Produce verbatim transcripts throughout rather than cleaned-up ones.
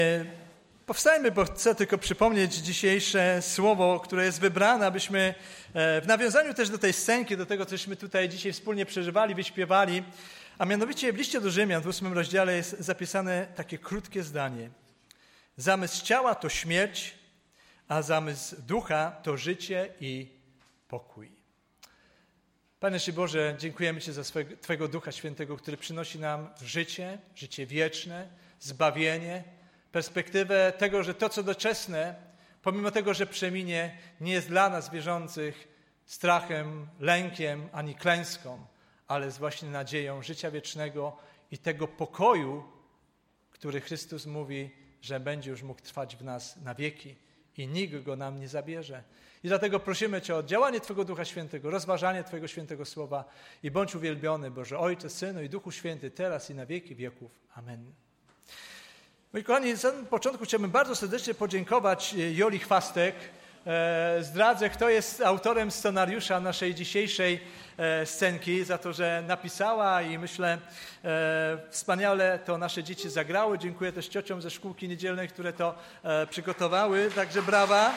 Powstajmy, bo chcę tylko przypomnieć dzisiejsze słowo, które jest wybrane, abyśmy w nawiązaniu też do tej scenki, do tego, cośmy tutaj dzisiaj wspólnie przeżywali, wyśpiewali, a mianowicie w liście do Rzymian w ósmym rozdziale jest zapisane takie krótkie zdanie. Zamysł ciała to śmierć, a zamysł ducha to życie i pokój. Panie Boże, dziękujemy Ci za swojego, Twojego Ducha Świętego, który przynosi nam życie, życie wieczne, zbawienie, perspektywę tego, że to, co doczesne, pomimo tego, że przeminie, nie jest dla nas wierzących strachem, lękiem ani klęską, ale jest właśnie nadzieją życia wiecznego i tego pokoju, który Chrystus mówi, że będzie już mógł trwać w nas na wieki i nikt go nam nie zabierze. I dlatego prosimy Cię o działanie Twojego Ducha Świętego, rozważanie Twojego świętego słowa i bądź uwielbiony, Boże Ojcze, Synu i Duchu Święty, teraz i na wieki wieków. Amen. Moi kochani, na samym początku chciałbym bardzo serdecznie podziękować Joli Chwastek. Zdradzę, kto jest autorem scenariusza naszej dzisiejszej scenki, za to, że napisała i myślę, wspaniale to nasze dzieci zagrały. Dziękuję też ciociom ze szkółki niedzielnej, które to przygotowały, także brawa.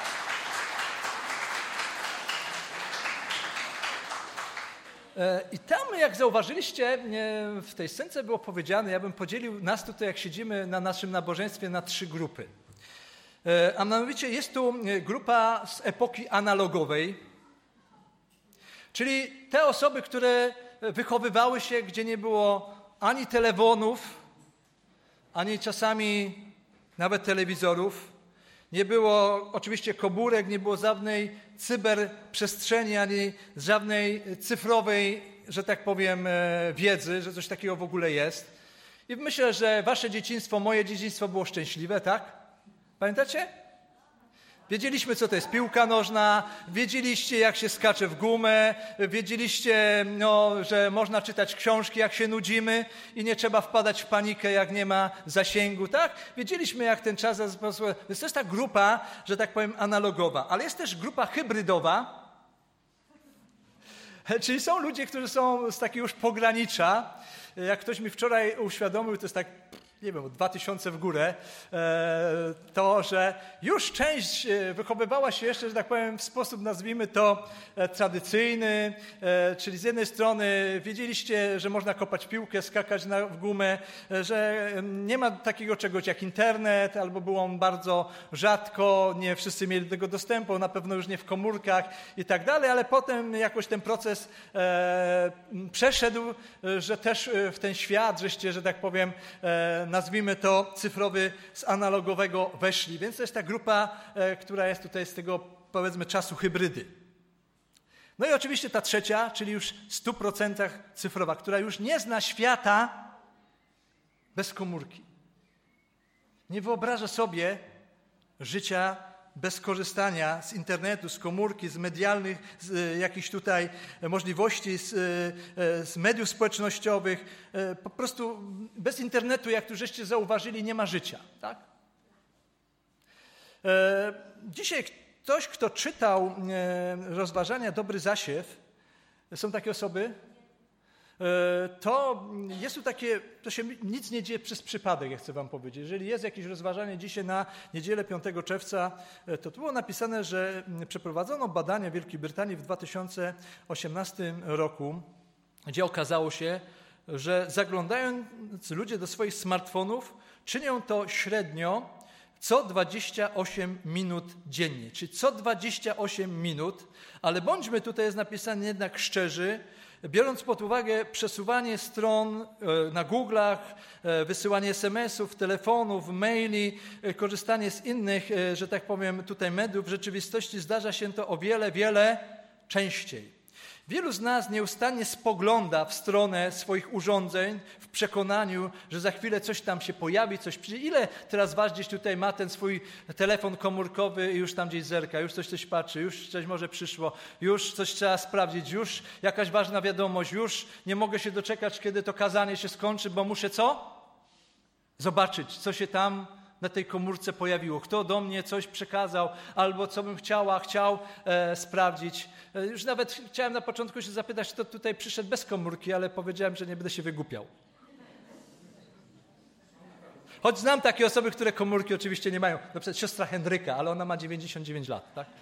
I tam, jak zauważyliście, w tej scence było powiedziane, ja bym podzielił nas tutaj, jak siedzimy na naszym nabożeństwie, na trzy grupy. A mianowicie jest tu grupa z epoki analogowej, czyli te osoby, które wychowywały się, gdzie nie było ani telefonów, ani czasami nawet telewizorów, nie było oczywiście komórek, nie było żadnej cyberprzestrzeni, ani żadnej cyfrowej, że tak powiem, wiedzy, że coś takiego w ogóle jest. I myślę, że wasze dzieciństwo, moje dzieciństwo było szczęśliwe, tak? Pamiętacie? Wiedzieliśmy, co to jest piłka nożna, wiedzieliście, jak się skacze w gumę, wiedzieliście, no, że można czytać książki, jak się nudzimy i nie trzeba wpadać w panikę, jak nie ma zasięgu, tak? Wiedzieliśmy, jak ten czas... Więc to jest ta grupa, że tak powiem, analogowa. Ale jest też grupa hybrydowa, czyli są ludzie, którzy są z takiego już pogranicza. Jak ktoś mi wczoraj uświadomił, to jest tak... nie wiem, od dwa tysiące w górę, to, że już część wychowywała się jeszcze, że tak powiem, w sposób, nazwijmy to, tradycyjny, czyli z jednej strony wiedzieliście, że można kopać piłkę, skakać na, w gumę, że nie ma takiego czegoś jak internet, albo był on bardzo rzadko, nie wszyscy mieli do tego dostępu, na pewno już nie w komórkach i tak dalej, ale potem jakoś ten proces przeszedł, że też w ten świat, żeście, że tak powiem, nazwijmy to, cyfrowy z analogowego weszli. Więc to jest ta grupa, która jest tutaj z tego, powiedzmy, czasu hybrydy. No i oczywiście ta trzecia, czyli już w stu procentach cyfrowa, która już nie zna świata bez komórki. Nie wyobraża sobie życia bez korzystania z internetu, z komórki, z medialnych z jakichś tutaj możliwości, z, z mediów społecznościowych. Po prostu bez internetu, jak tu żeście zauważyli, nie ma życia. Tak? Dzisiaj ktoś, kto czytał rozważania Dobry Zasiew, są takie osoby, to jest tu takie, to się nic nie dzieje przez przypadek, jak chcę wam powiedzieć. Jeżeli jest jakieś rozważanie dzisiaj na niedzielę piątego czerwca, to tu było napisane, że przeprowadzono badania w Wielkiej Brytanii w dwa tysiące osiemnastym roku, gdzie okazało się, że zaglądając ludzie do swoich smartfonów, czynią to średnio co dwadzieścia osiem minut dziennie, czyli co dwadzieścia osiem minut, ale bądźmy tutaj, jest napisane jednak szczerzy, biorąc pod uwagę przesuwanie stron na Google'ach, wysyłanie es em esów, telefonów, maili, korzystanie z innych, że tak powiem, tutaj mediów, w rzeczywistości zdarza się to o wiele, wiele częściej. Wielu z nas nieustannie spogląda w stronę swoich urządzeń w przekonaniu, że za chwilę coś tam się pojawi, coś przyjdzie. Ile teraz was gdzieś tutaj ma ten swój telefon komórkowy i już tam gdzieś zerka, już coś coś patrzy, już coś może przyszło, już coś trzeba sprawdzić, już jakaś ważna wiadomość, już nie mogę się doczekać, kiedy to kazanie się skończy, bo muszę co? Zobaczyć, co się tam na tej komórce pojawiło. Kto do mnie coś przekazał, albo co bym chciała, chciał e, sprawdzić. E, już nawet chciałem na początku się zapytać, kto tutaj przyszedł bez komórki, ale powiedziałem, że nie będę się wygłupiał. Choć znam takie osoby, które komórki oczywiście nie mają. Na przykład siostra Henryka, ale ona ma dziewięćdziesiąt dziewięć lat, tak?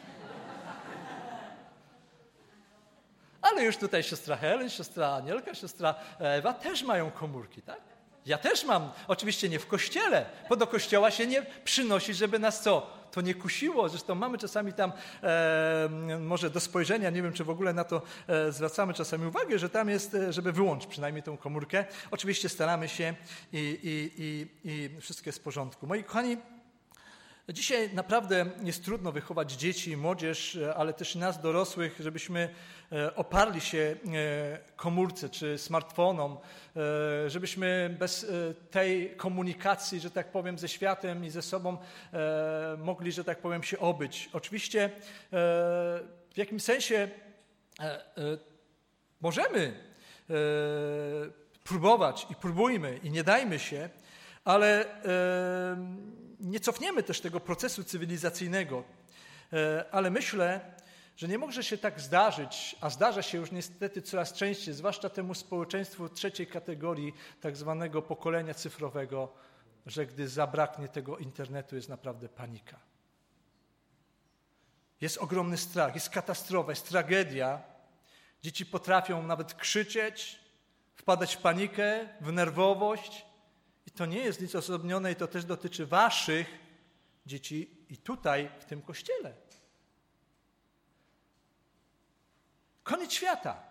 Ale już tutaj siostra Helen, siostra Anielka, siostra Ewa też mają komórki, tak? Ja też mam, oczywiście nie w kościele, bo do kościoła się nie przynosi, żeby nas co? To nie kusiło. Zresztą mamy czasami tam, e, może do spojrzenia, nie wiem, czy w ogóle na to e, zwracamy czasami uwagę, że tam jest, żeby wyłączyć przynajmniej tą komórkę. Oczywiście staramy się i, i, i, i wszystko jest w porządku. Moi kochani, dzisiaj naprawdę jest trudno wychować dzieci i młodzież, ale też i nas dorosłych, żebyśmy oparli się komórce czy smartfonom, żebyśmy bez tej komunikacji, że tak powiem, ze światem i ze sobą mogli, że tak powiem, się obyć. Oczywiście w jakimś sensie możemy próbować i próbujmy i nie dajmy się, ale nie cofniemy też tego procesu cywilizacyjnego, ale myślę, że nie może się tak zdarzyć, a zdarza się już niestety coraz częściej, zwłaszcza temu społeczeństwu trzeciej kategorii, tak zwanego pokolenia cyfrowego, że gdy zabraknie tego internetu, jest naprawdę panika. Jest ogromny strach, jest katastrofa, jest tragedia. Dzieci potrafią nawet krzyczeć, wpadać w panikę, w nerwowość. I to nie jest nic osobnione i to też dotyczy waszych dzieci i tutaj, w tym kościele. Koniec świata.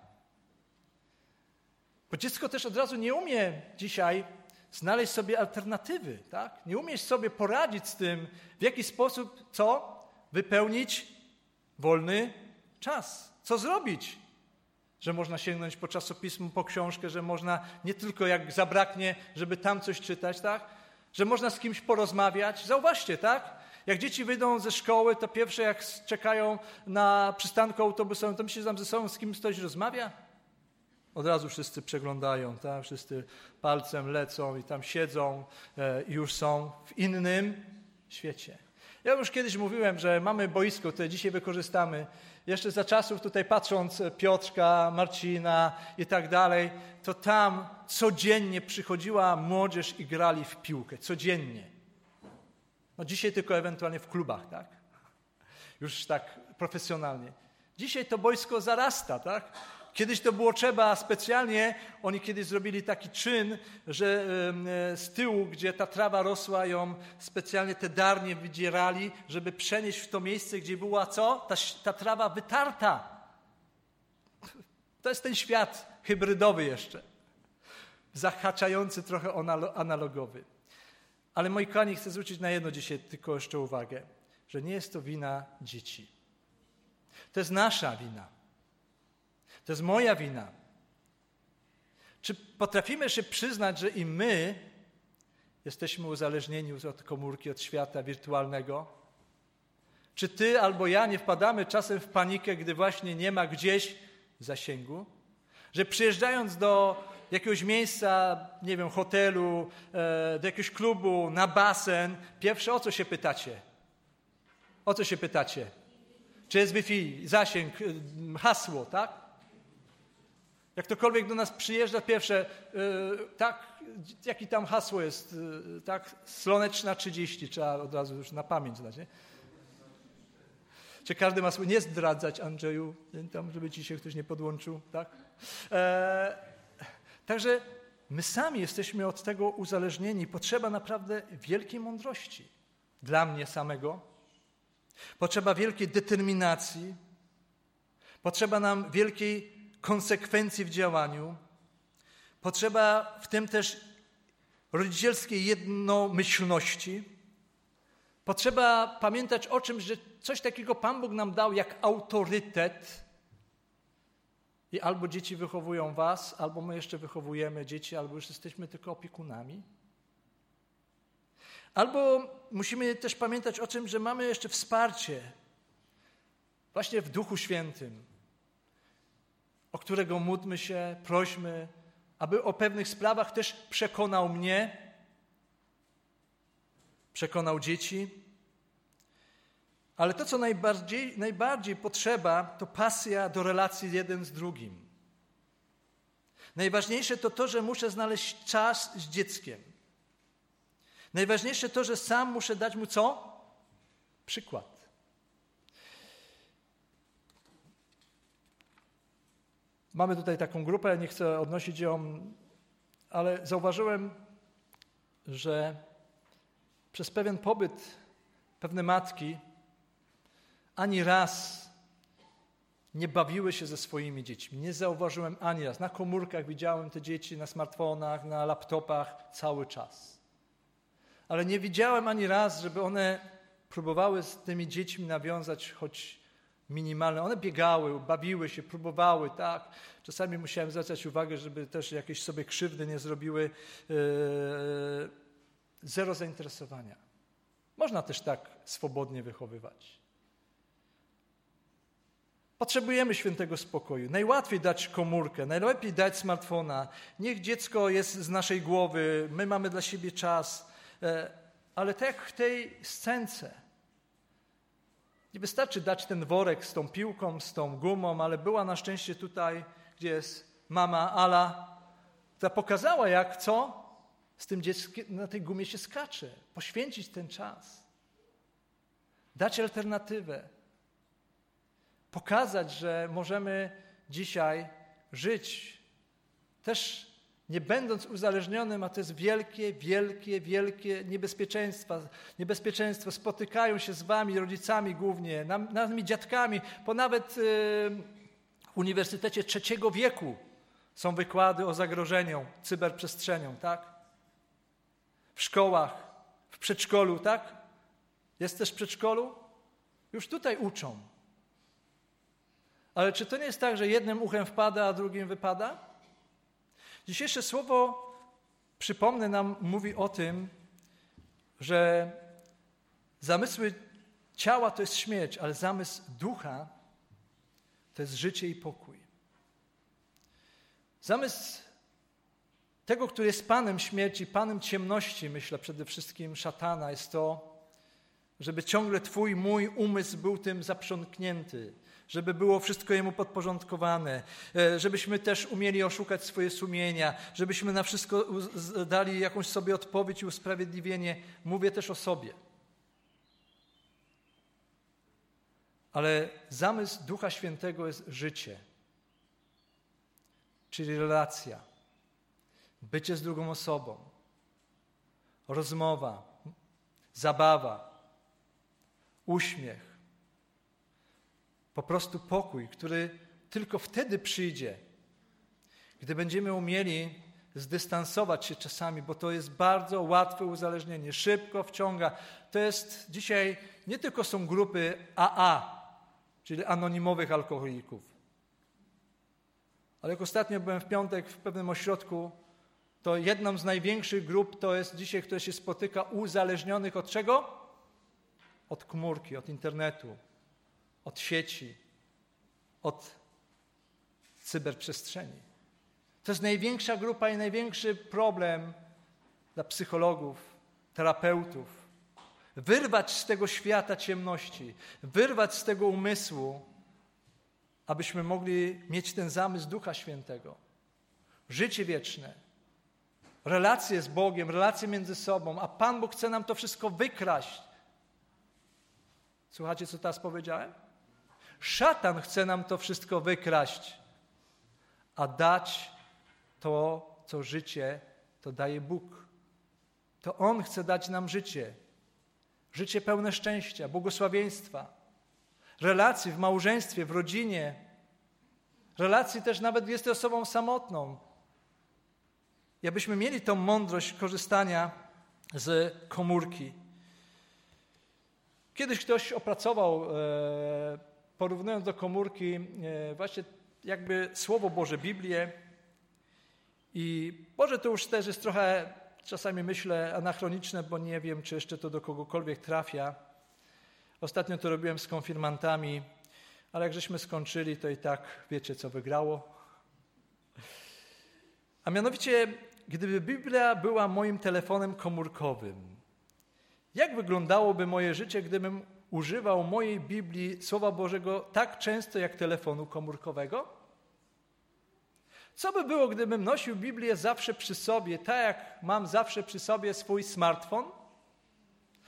Bo dziecko też od razu nie umie dzisiaj znaleźć sobie alternatywy, tak? Nie umie sobie poradzić z tym, w jaki sposób, co? Wypełnić wolny czas. Co zrobić? Że można sięgnąć po czasopismo, po książkę, że można nie tylko jak zabraknie, żeby tam coś czytać, tak? Że można z kimś porozmawiać. Zauważcie, tak? Jak dzieci wyjdą ze szkoły, to pierwsze jak czekają na przystanku autobusowym, to myślicie, że tam ze sobą z kimś ktoś rozmawia? Od razu wszyscy przeglądają, tak? Wszyscy palcem lecą i tam siedzą e, i już są w innym świecie. Ja już kiedyś mówiłem, że mamy boisko, które dzisiaj wykorzystamy. Jeszcze za czasów tutaj patrząc Piotrka, Marcina i tak dalej, to tam codziennie przychodziła młodzież i grali w piłkę. Codziennie. No dzisiaj tylko ewentualnie w klubach, tak? Już tak profesjonalnie. Dzisiaj to boisko zarasta, tak? Kiedyś to było trzeba specjalnie, oni kiedyś zrobili taki czyn, że z tyłu, gdzie ta trawa rosła, ją specjalnie te darnie wydzierali, żeby przenieść w to miejsce, gdzie była co? Ta, ta trawa wytarta. To jest ten świat hybrydowy jeszcze. Zahaczający trochę analogowy. Ale moi kochani, chcę zwrócić na jedno dzisiaj tylko jeszcze uwagę, że nie jest to wina dzieci. To jest nasza wina. To jest moja wina. Czy potrafimy się przyznać, że i my jesteśmy uzależnieni od komórki, od świata wirtualnego? Czy ty albo ja nie wpadamy czasem w panikę, gdy właśnie nie ma gdzieś zasięgu? Że przyjeżdżając do jakiegoś miejsca, nie wiem, hotelu, do jakiegoś klubu, na basen, pierwsze o co się pytacie? O co się pytacie? Czy jest Wi-Fi, zasięg, hasło, tak? Jak ktokolwiek do nas przyjeżdża, pierwsze, yy, tak, jaki tam hasło jest, yy, tak, Słoneczna trzydzieści, trzeba od razu już na pamięć znać, nie? Czy każdy ma swój, nie zdradzać, Andrzeju, tam, żeby ci się ktoś nie podłączył, tak? E, także my sami jesteśmy od tego uzależnieni. Potrzeba naprawdę wielkiej mądrości dla mnie samego. Potrzeba wielkiej determinacji. Potrzeba nam wielkiej konsekwencji w działaniu. Potrzeba w tym też rodzicielskiej jednomyślności. Potrzeba pamiętać o czymś, że coś takiego Pan Bóg nam dał jak autorytet. I albo dzieci wychowują was, albo my jeszcze wychowujemy dzieci, albo już jesteśmy tylko opiekunami. Albo musimy też pamiętać o tym, że mamy jeszcze wsparcie właśnie w Duchu Świętym, o którego módlmy się, prośmy, aby o pewnych sprawach też przekonał mnie, przekonał dzieci. Ale to, co najbardziej, najbardziej potrzeba, to pasja do relacji jeden z drugim. Najważniejsze to to, że muszę znaleźć czas z dzieckiem. Najważniejsze to, że sam muszę dać mu co? Przykład. Mamy tutaj taką grupę, nie chcę odnosić ją, ale zauważyłem, że przez pewien pobyt pewne matki ani raz nie bawiły się ze swoimi dziećmi. Nie zauważyłem ani raz. Na komórkach widziałem te dzieci, na smartfonach, na laptopach cały czas. Ale nie widziałem ani raz, żeby one próbowały z tymi dziećmi nawiązać choć minimalne. One biegały, bawiły się, próbowały, tak. Czasami musiałem zwracać uwagę, żeby też jakieś sobie krzywdy nie zrobiły. Yy, zero zainteresowania. Można też tak swobodnie wychowywać. Potrzebujemy świętego spokoju. Najłatwiej dać komórkę, najlepiej dać smartfona. Niech dziecko jest z naszej głowy, my mamy dla siebie czas. Ale tak jak w tej scence. Nie wystarczy dać ten worek z tą piłką, z tą gumą, ale była na szczęście tutaj, gdzie jest mama Ala, która pokazała, jak co z tym dzieckiem na tej gumie się skacze. Poświęcić ten czas. Dać alternatywę. Pokazać, że możemy dzisiaj żyć też nie będąc uzależnionym, a to jest wielkie, wielkie, wielkie niebezpieczeństwa. Niebezpieczeństwo spotykają się z wami, rodzicami głównie, nami dziadkami, bo nawet yy, w Uniwersytecie Trzeciego Wieku są wykłady o zagrożeniu cyberprzestrzenią, tak? W szkołach, w przedszkolu, tak? Jest też w przedszkolu? Już tutaj uczą. Ale czy to nie jest tak, że jednym uchem wpada, a drugim wypada? Dzisiejsze słowo, przypomnę nam, mówi o tym, że zamysły ciała to jest śmierć, ale zamysł ducha to jest życie i pokój. Zamysł tego, który jest panem śmierci, panem ciemności, myślę przede wszystkim szatana, jest to, żeby ciągle twój, mój umysł był tym zaprzątnięty, żeby było wszystko jemu podporządkowane, żebyśmy też umieli oszukać swoje sumienia, żebyśmy na wszystko dali jakąś sobie odpowiedź i usprawiedliwienie. Mówię też o sobie. Ale zamysł Ducha Świętego jest życie, czyli relacja, bycie z drugą osobą, rozmowa, zabawa, uśmiech. Po prostu pokój, który tylko wtedy przyjdzie, gdy będziemy umieli zdystansować się czasami, bo to jest bardzo łatwe uzależnienie, szybko wciąga. To jest dzisiaj, nie tylko są grupy A A, czyli anonimowych alkoholików, ale jak ostatnio byłem w piątek w pewnym ośrodku, to jedną z największych grup to jest dzisiaj, która się spotyka, uzależnionych od czego? Od komórki, od internetu, od sieci, od cyberprzestrzeni. To jest największa grupa i największy problem dla psychologów, terapeutów. Wyrwać z tego świata ciemności, wyrwać z tego umysłu, abyśmy mogli mieć ten zamysł Ducha Świętego. Życie wieczne, relacje z Bogiem, relacje między sobą, a Pan Bóg chce nam to wszystko wykraść. Słuchacie, co teraz powiedziałem? Szatan chce nam to wszystko wykraść, a dać to, co życie, to daje Bóg. To On chce dać nam życie. Życie pełne szczęścia, błogosławieństwa, relacji w małżeństwie, w rodzinie, relacji też nawet gdy jesteś osobą samotną. I abyśmy mieli tą mądrość korzystania z komórki. Kiedyś ktoś opracował, porównując do komórki, właśnie jakby Słowo Boże, Biblię. I może to już też jest trochę, czasami myślę, anachroniczne, bo nie wiem, czy jeszcze to do kogokolwiek trafia. Ostatnio to robiłem z konfirmantami, ale jak żeśmy skończyli, to i tak wiecie, co wygrało. A mianowicie, gdyby Biblia była moim telefonem komórkowym, jak wyglądałoby moje życie, gdybym używał mojej Biblii, Słowa Bożego tak często jak telefonu komórkowego? Co by było, gdybym nosił Biblię zawsze przy sobie, tak jak mam zawsze przy sobie swój smartfon?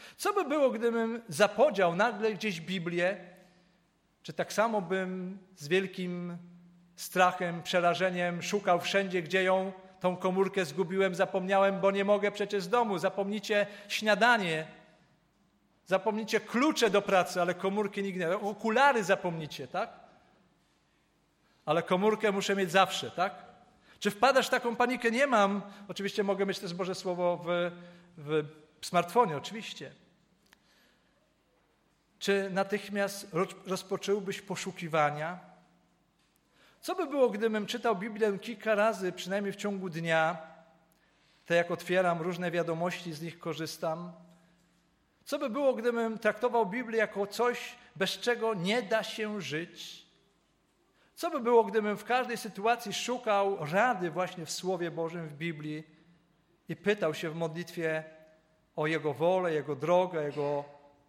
Co by było, gdybym zapodział nagle gdzieś Biblię, czy tak samo bym z wielkim strachem, przerażeniem szukał wszędzie, gdzie ją, tą komórkę zgubiłem, zapomniałem, bo nie mogę przecież z domu. Zapomnicie śniadanie, zapomnicie klucze do pracy, ale komórki nigdy nie. Okulary zapomnicie, tak? Ale komórkę muszę mieć zawsze, tak? Czy wpadasz w taką panikę? Nie mam. Oczywiście mogę mieć też Boże Słowo w, w smartfonie, oczywiście. Czy natychmiast rozpocząłbyś poszukiwania? Co by było, gdybym czytał Biblię kilka razy, przynajmniej w ciągu dnia, tak jak otwieram różne wiadomości, z nich korzystam? Co by było, gdybym traktował Biblię jako coś, bez czego nie da się żyć? Co by było, gdybym w każdej sytuacji szukał rady właśnie w Słowie Bożym, w Biblii i pytał się w modlitwie o Jego wolę, Jego drogę, Jego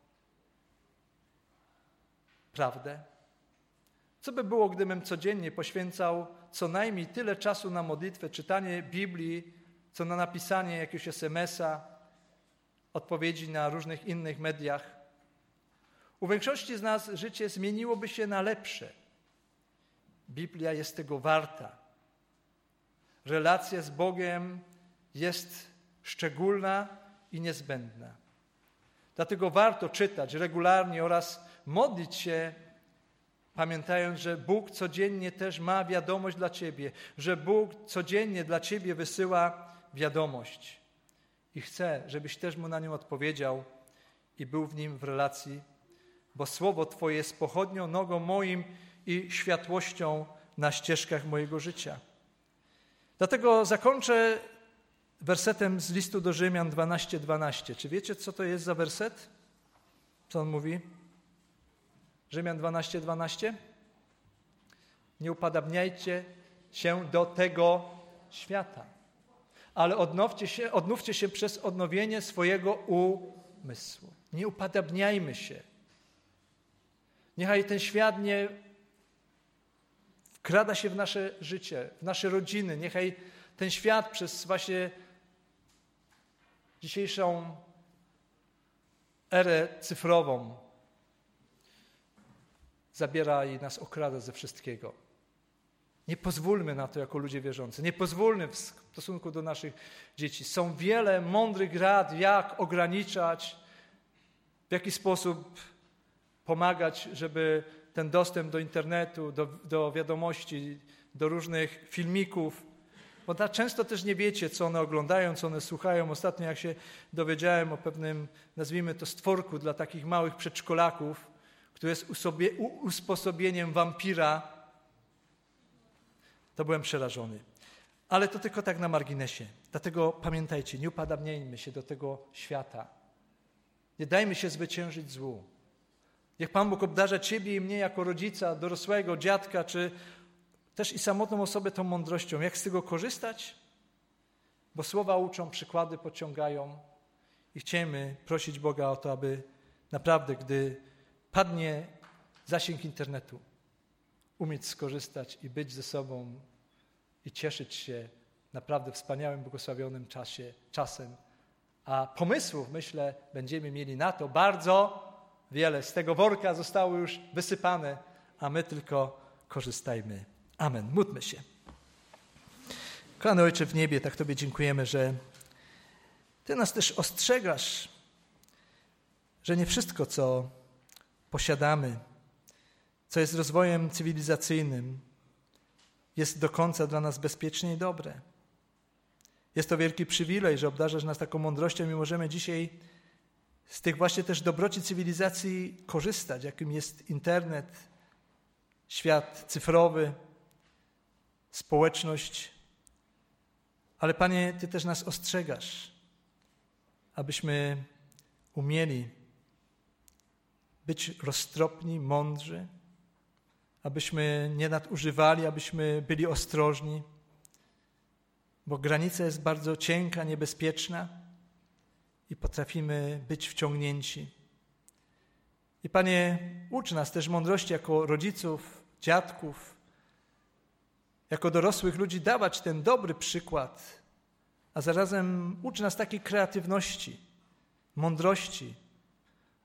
prawdę? Co by było, gdybym codziennie poświęcał co najmniej tyle czasu na modlitwę, czytanie Biblii, co na napisanie jakiegoś es em es a, odpowiedzi na różnych innych mediach? U większości z nas życie zmieniłoby się na lepsze. Biblia jest tego warta. Relacja z Bogiem jest szczególna i niezbędna. Dlatego warto czytać regularnie oraz modlić się, pamiętając, że Bóg codziennie też ma wiadomość dla ciebie, że Bóg codziennie dla ciebie wysyła wiadomość i chce, żebyś też Mu na nią odpowiedział i był w nim w relacji, bo Słowo Twoje jest pochodnią nogą moim i światłością na ścieżkach mojego życia. Dlatego zakończę wersetem z listu do Rzymian dwanaście dwanaście. Czy wiecie, co to jest za werset? Co on mówi? Rzymian dwanaście dwanaście. Nie upadabniajcie się do tego świata, ale odnówcie się, odnówcie się przez odnowienie swojego umysłu. Nie upadabniajmy się. Niechaj ten świat nie wkrada się w nasze życie, w nasze rodziny. Niechaj ten świat przez właśnie dzisiejszą erę cyfrową zabiera i nas okrada ze wszystkiego. Nie pozwólmy na to jako ludzie wierzący. Nie pozwólmy w stosunku do naszych dzieci. Są wiele mądrych rad, jak ograniczać, w jaki sposób pomagać, żeby ten dostęp do internetu, do, do wiadomości, do różnych filmików, bo tak często też nie wiecie, co one oglądają, co one słuchają. Ostatnio jak się dowiedziałem o pewnym, nazwijmy to, stworku dla takich małych przedszkolaków, który jest usobie, usposobieniem wampira, to byłem przerażony. Ale to tylko tak na marginesie. Dlatego pamiętajcie, nie upadabniajmy się do tego świata. Nie dajmy się zwyciężyć złu. Niech Pan Bóg obdarza ciebie i mnie jako rodzica, dorosłego, dziadka, czy też i samotną osobę tą mądrością. Jak z tego korzystać? Bo słowa uczą, przykłady pociągają i chcemy prosić Boga o to, aby naprawdę, gdy padnie zasięg internetu, umieć skorzystać i być ze sobą i cieszyć się naprawdę wspaniałym, błogosławionym czasie, czasem. A pomysłów, myślę, będziemy mieli na to bardzo wiele. Z tego worka zostało już wysypane, a my tylko korzystajmy. Amen. Módlmy się. Kochany Ojcze w niebie, tak Tobie dziękujemy, że Ty nas też ostrzegasz, że nie wszystko, co posiadamy, co jest rozwojem cywilizacyjnym, jest do końca dla nas bezpieczne i dobre. Jest to wielki przywilej, że obdarzasz nas taką mądrością i możemy dzisiaj z tych właśnie też dobroci cywilizacji korzystać, jakim jest internet, świat cyfrowy, społeczność. Ale Panie, Ty też nas ostrzegasz, abyśmy umieli być roztropni, mądrzy, abyśmy nie nadużywali, abyśmy byli ostrożni, bo granica jest bardzo cienka, niebezpieczna i potrafimy być wciągnięci. I Panie, ucz nas też mądrości jako rodziców, dziadków, jako dorosłych ludzi dawać ten dobry przykład, a zarazem ucz nas takiej kreatywności, mądrości,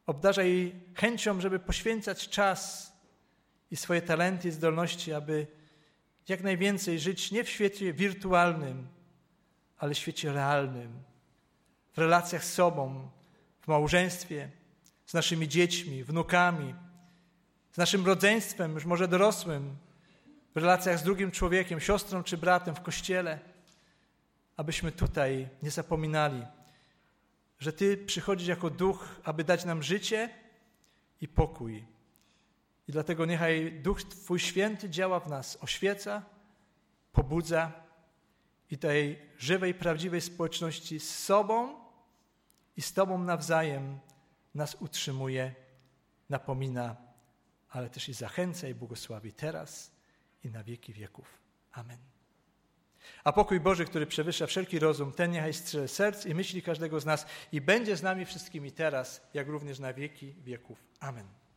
obdarzaj chęcią, żeby poświęcać czas i swoje talenty i zdolności, aby jak najwięcej żyć nie w świecie wirtualnym, ale w świecie realnym, w relacjach z sobą, w małżeństwie, z naszymi dziećmi, wnukami, z naszym rodzeństwem, już może dorosłym, w relacjach z drugim człowiekiem, siostrą czy bratem w kościele, abyśmy tutaj nie zapominali, że Ty przychodzisz jako Duch, aby dać nam życie i pokój. I dlatego niechaj Duch Twój Święty działa w nas, oświeca, pobudza i tej żywej, prawdziwej społeczności z sobą i z Tobą nawzajem nas utrzymuje, napomina, ale też i zachęca i błogosławi teraz i na wieki wieków. Amen. A pokój Boży, który przewyższa wszelki rozum, ten niechaj strzeże serc i myśli każdego z nas i będzie z nami wszystkimi teraz, jak również na wieki wieków. Amen.